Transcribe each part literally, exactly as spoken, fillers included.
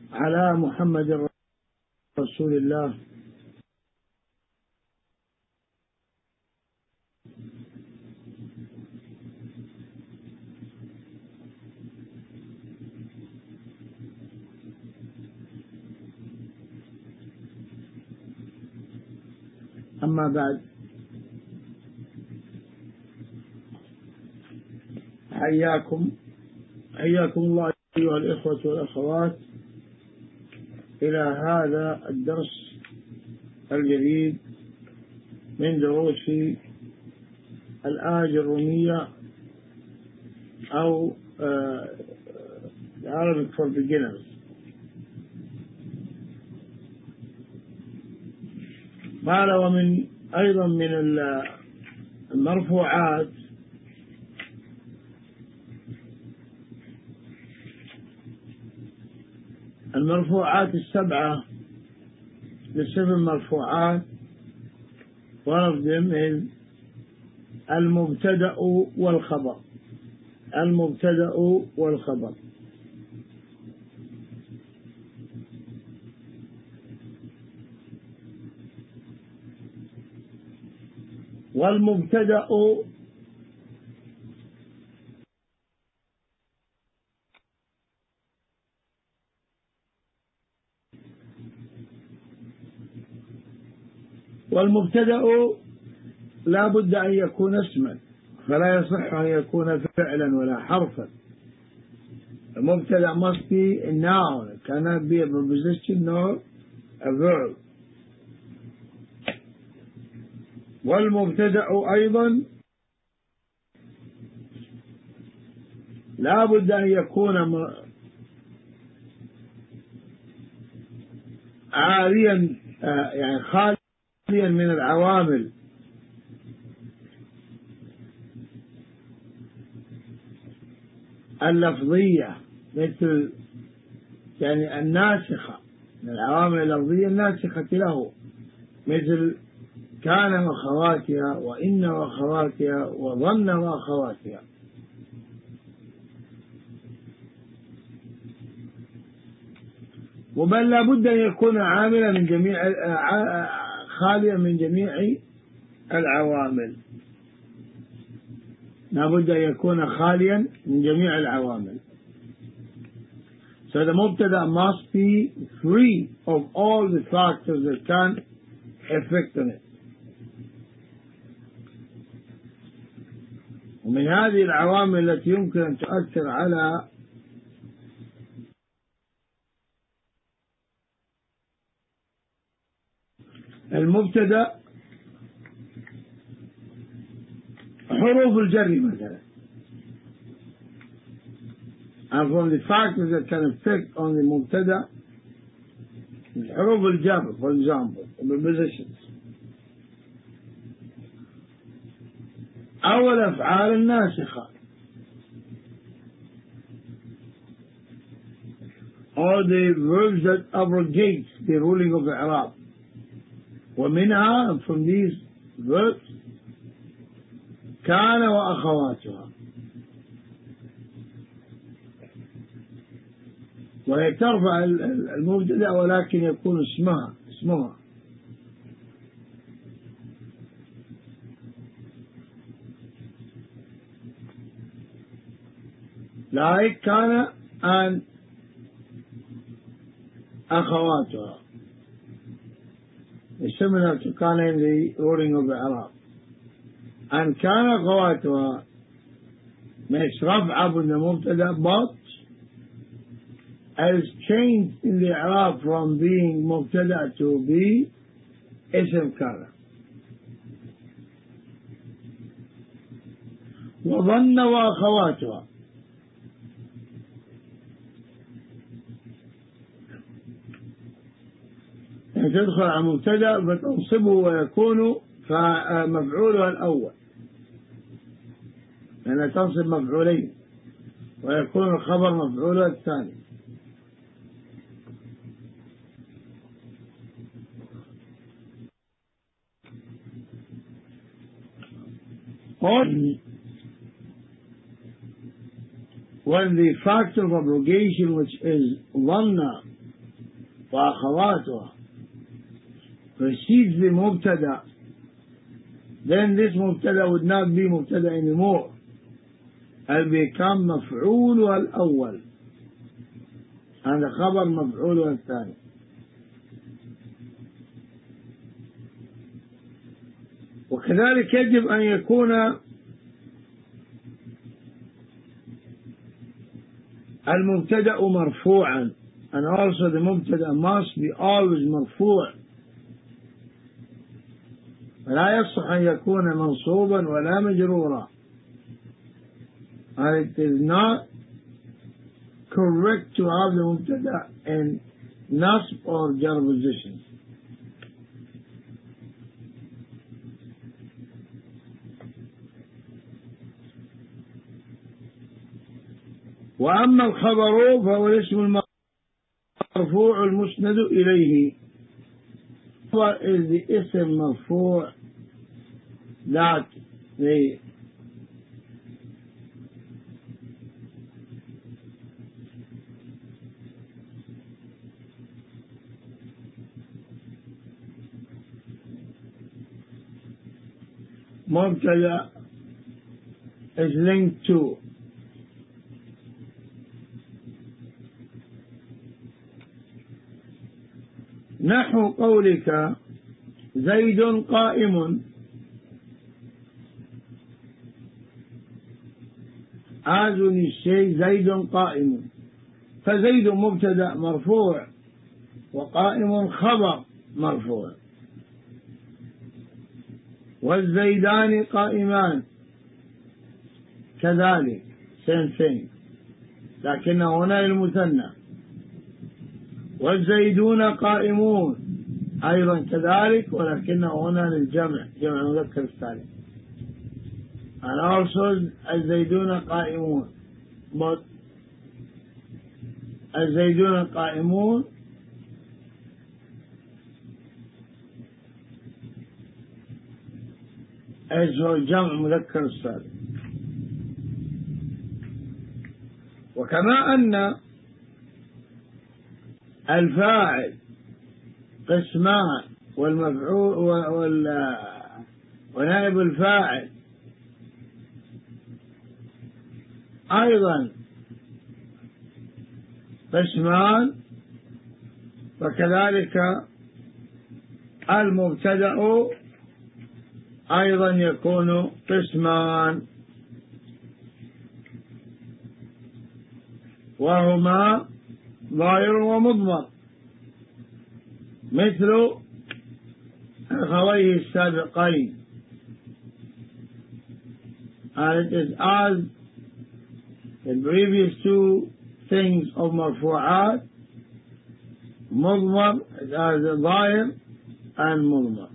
على محمد رسول الله أما بعد، حياكم حياكم الله أيها الإخوة والأخوات إلى هذا الدرس الجديد من دروس الآجرومية أو Arabic for beginners. قال ومن أيضا من المرفوعات المرفوعات السبعة للسبع مرفوعات. one of them is المبتدأ والخبر. المبتدأ والخبر والمبتدأ والمبتدأ لا بد أن يكون اسما، فلا يصح أن يكون فعلا ولا حرفا. المبتدأ must be a noun, it cannot be a preposition nor a verb. والمبتدأ أيضا لا بد أن يكون عاريا يعني خاليا من العوامل اللفظية، مثل يعني الناسخة من العوامل اللفظية الناسخة له، مثل كان وأخواتها وإن وأخواتها وظن وأخواتها. وبل لا بد أن يكون عاملا من جميع خاليا من جميع العوامل، لا بد أن يكون خاليا من جميع العوامل. So the mubtada must be free of all the factors that can affect on it. ومن هذه العوامل التي يمكن أن تؤثر على المبتدأ حروف الجر مثلا. And from the factors that can affect on the مبتدأ حروف الجر, for example, the prepositions أو الأفعال الناسخة or the verbs that abrogate the ruling of إعراب. ومنها from these verbs كان وأخواتها، وهي ترفع المبتدأ ولكن يكون اسمها اسمها like كان and أخواتها similar to كان in the ruling of إعراب. and كان أخواتها makes رفع from the مبتدأ but as changed in the إعراب from being مبتدأ to be اسم كان. وظن وأخواتها يعني تدخل على مبتدأ فتنصبه ويكون مفعولها الأول، لأنها تنصب مفعولين ويكون الخبر مفعولها الثاني. On when the factor of abrogation, which is dhanna, وأخواتها precedes the مبتدأ, then this مبتدأ would not be مبتدأ anymore. It'll become مفعول الأول هذا خبر مفعول الثاني. وكذلك يجب أن يكون المبتدأ مرفوعا, and also the مبتدأ must be always مرفوع, فلا يصح أن يكون منصوبا ولا مجرورا, and it is not correct to have the مبتدأ in nasb or jar positions. وأما الخبر فهو الاسم المرفوع المسند إليه. What is the اسم مرفوع that the مبتدأ is linked to. نحو قولك زيد قائم, as when you say زيد قائم, فزيد مبتدأ مرفوع وقائم خبر مرفوع, والزيدان قائمان كذلك same thing, لكن هنا المثنى, والزيدون قائمون أيضا كذلك, ولكنه هنا للجمع, جمع مذكر السالم, and also الزيدون قائمون, but الزيدون قائمون هو جمع مذكر السالم. وكما أن الفاعل قسمان والمفعول وال ونائب الفاعل أيضا قسمان, فكذلك المبتدأ أيضا يكون قسمان, وهما ظاهر ومضمر مثل أخويه السابقين, and it is as the previous two things of مرفوعات, مضمر as ظاهر and مضمر.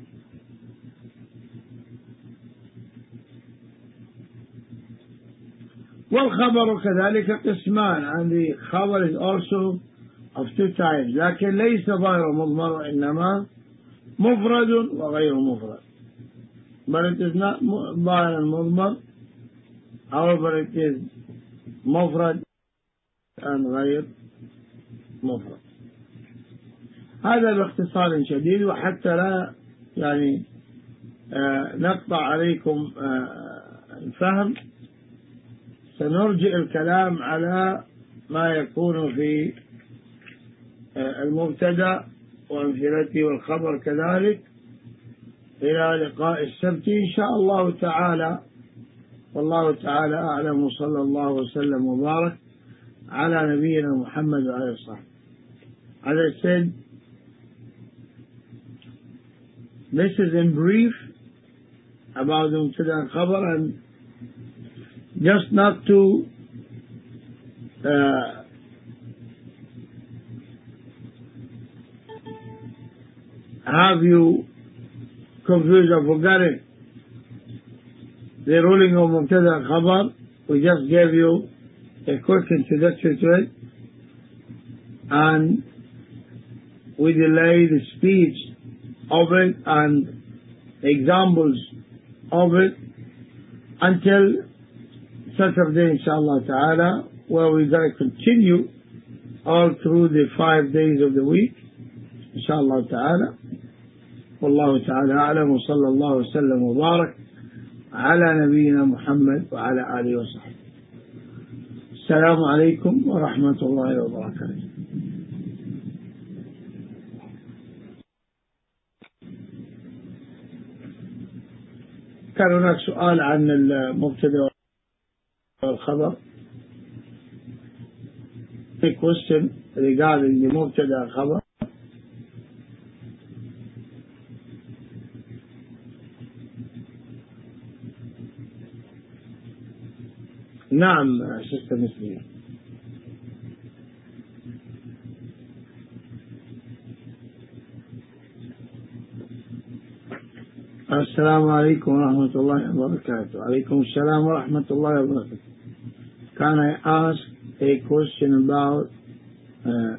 والخبر كذلك قسمان, and the خبر is also of two types, لكن ليس ظاهر مضمر وإنما مفرد وغير مفرد, but it is not ظاهر مضمر, however it is مفرد and غير مفرد. هذا باختصار شديد, وحتى لا يعني آه نقطع عليكم آه الفهم, سنرجع الكلام على ما يكون في المبتدأ وأمثلته والخبر كذلك إلى لقاء السبت إن شاء الله تعالى. والله تعالى أعلم, وصلى الله وسلم وبارك على نبينا محمد وعلى الصحابة. As I said, this is in brief about the mubtada and khabar, and just not to uh, have you confused or forgotten the ruling of mubtada and khabar. We just gave you a quick introduction to it, and we delay the speech of it and examples of it until Saturday, inshallah ta'ala, where we're going to continue all through the five days of the week inshallah ta'ala. والله تعالى أعلم وصلى الله وسلم وبارك على نبينا محمد وعلى آله وصحبه. السلام عليكم ورحمة الله وبركاته. كان هناك سؤال عن المبتدأ والخبر. A question regarding the مبتدأ والخبر. نعم سيستر مسلمة. السلام عليكم ورحمة الله وبركاته. عليكم السلام ورحمة الله وبركاته. Can I ask a question about uh,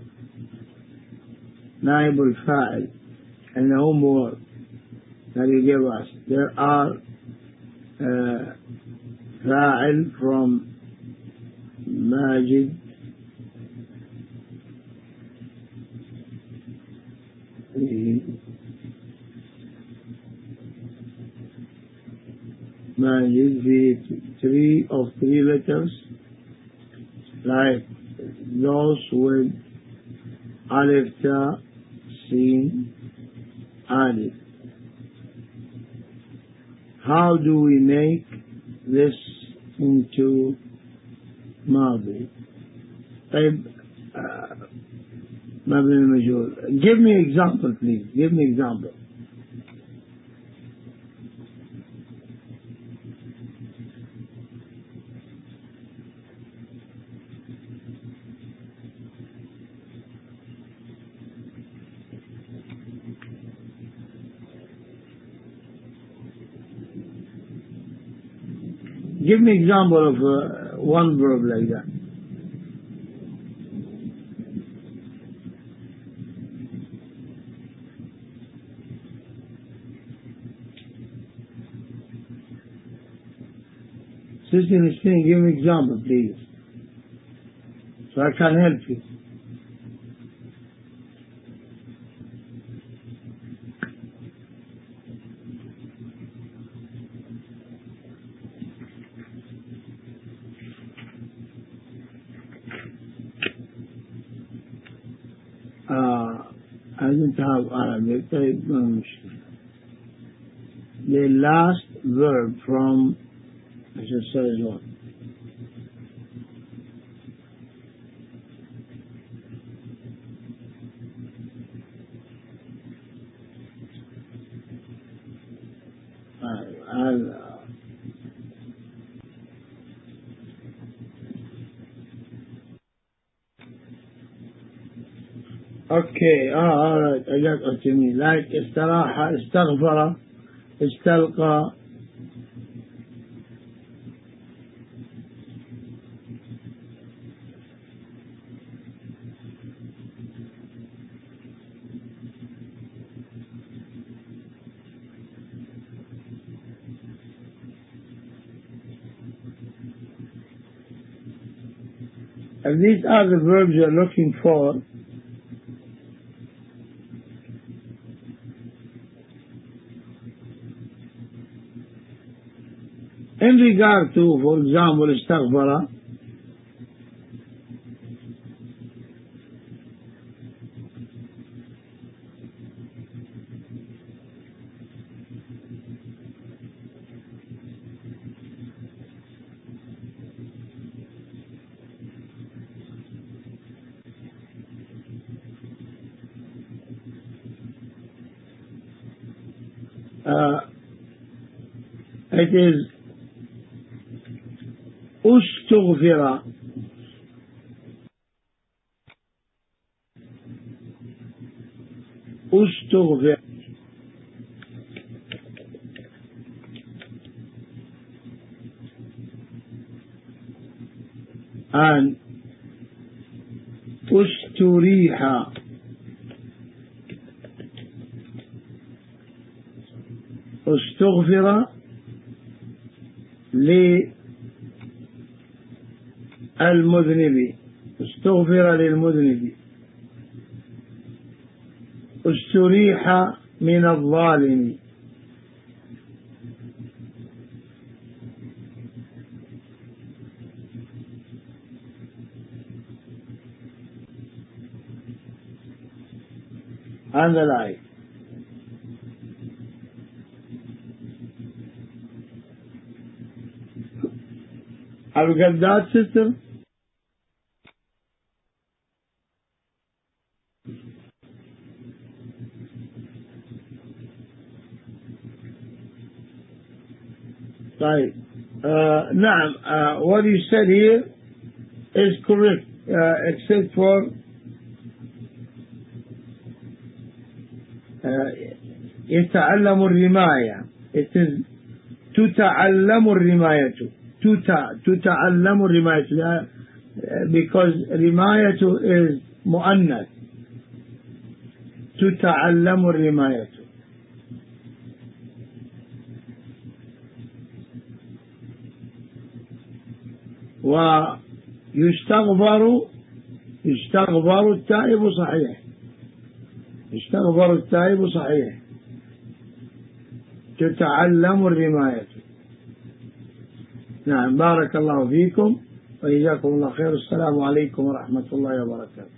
نائب الفاعل and the homework that you gave us? There are uh, فاعل from ماجد ماجد في three of three letters like those with alif ta sin alif. How do we make this into ماضي؟ طيب مبني المجهول. Give me example please. Give me example. Give me example of uh, one verb like that. Sister Christine, give me example please, so I can help you. I don't have Arabic. The last verb from, I should say what? I'll, Okay, ah, all right, I got what you mean. Like استراحة, استغفر, استلقى. And these are the verbs you're looking for. In regard to, for example, استغفر, uh, it is استغفر. استغفر. and استريح. استغفر للمذنب استغفر للمذنب، استريح من الظالم، هذا الآية. Have you got that, sister? طيب. Uh, نعم, uh, what you said here is correct, uh, except for uh, يتعلم الرماية. It is تتعلم الرماية. تتع تتعلم الرماية because رماية is مؤنث. تتعلم الرماية. ويستغفر يستغفر التائب صحيح. يستغفر التائب صحيح. تتعلم الرماية. نعم. بارك الله فيكم وإياكم الله خير. السلام عليكم ورحمة الله وبركاته.